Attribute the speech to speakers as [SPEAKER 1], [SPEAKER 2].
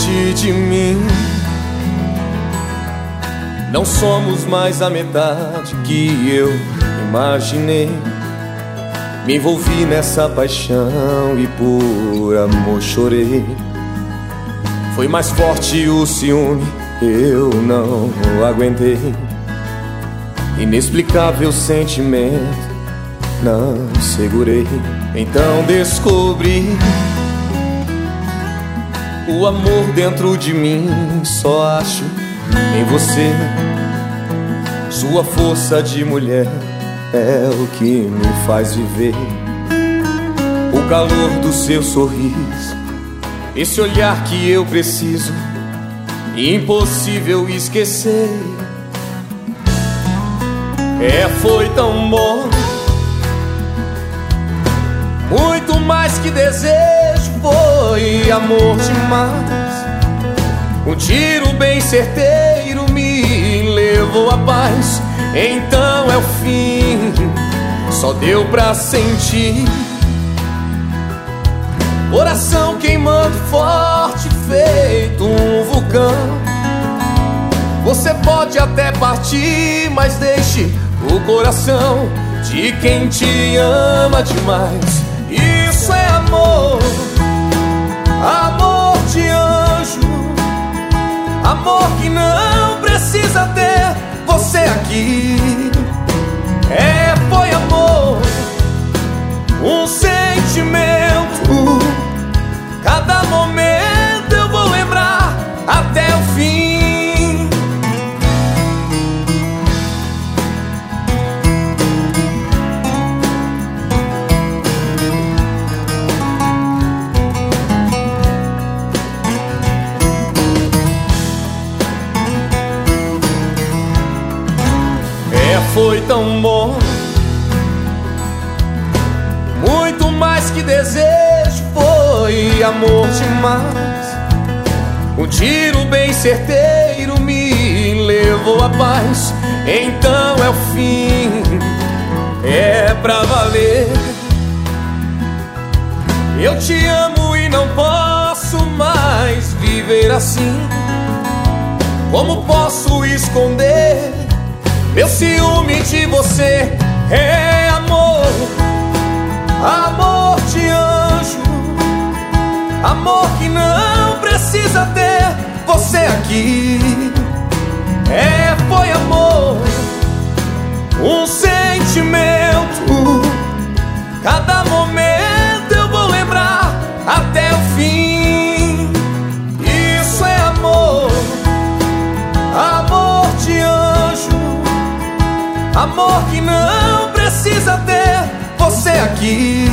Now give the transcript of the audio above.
[SPEAKER 1] parte de mim. Não somos mais a metade que eu imaginei. Me envolvi nessa paixão e por amor chorei. Foi mais forte o ciúme, eu não aguentei. Inexplicável sentimento, não segurei. Então descobri o amor dentro de mim, só acho em você. Sua força de mulher é o que me faz viver. O calor do seu sorriso, esse olhar que eu preciso, impossível esquecer. Foi tão bom, muito mais que desejo, foi amor demais. Um tiro bem certeiro me levou à paz. Então é o fim, só deu pra sentir. Coração queimando forte, feito um vulcão. Você pode até partir, mas deixe o coração de quem te ama demais. Isso é amor, amor de anjo, amor que não precisa ter você aqui. Foi amor, um sentimento. Cada momento eu vou lembrar até o fim. Foi tão bom, muito mais que desejo, foi amor demais. Um tiro bem certeiro me levou à paz. Então é o fim, é pra valer. Eu te amo e não posso mais viver assim. Como posso esconder meu ciúme de você? É amor, amor de anjo, amor que não precisa ter você aqui. Foi amor, um sentimento. Cada momento eu vou lembrar até o fim. Isso é amor, amor de anjo, amor que não precisa ter você aqui.